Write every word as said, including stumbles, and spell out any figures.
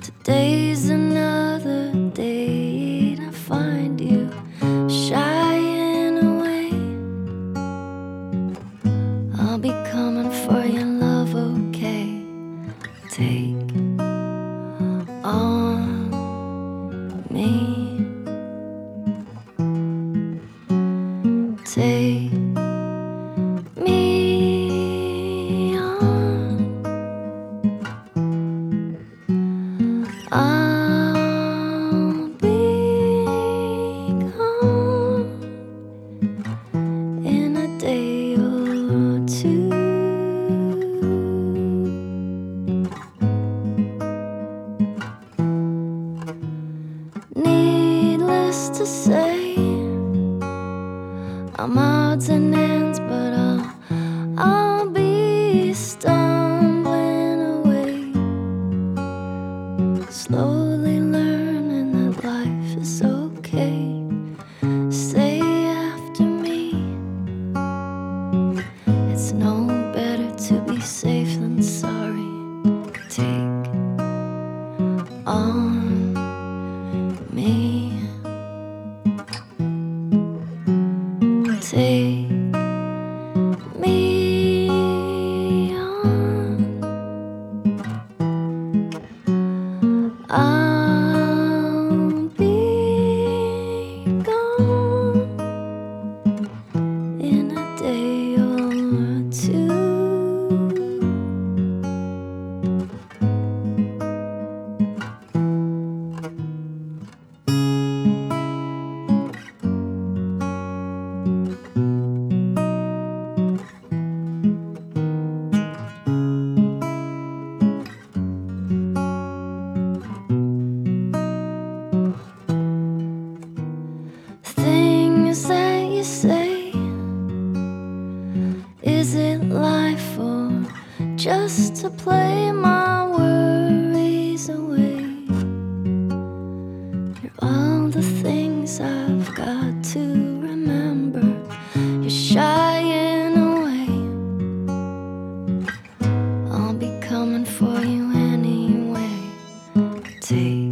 Today's another day to find you shying away. I'll be coming for your love, okay? Take on me. Take me on. I'll be gone in a day or two. Needless to say, I'm odds and ends, but I'll, I'll be stumbling away, slowly learning that life is okay. Stay after me. It's no better to be safe than sorry. Take on me. Take me on. I'll be gone in a day or two. Things that you say, is it life or just to play my worries away? You're all the things I've got to remember. You're shying away. I'll be coming for you anyway. Take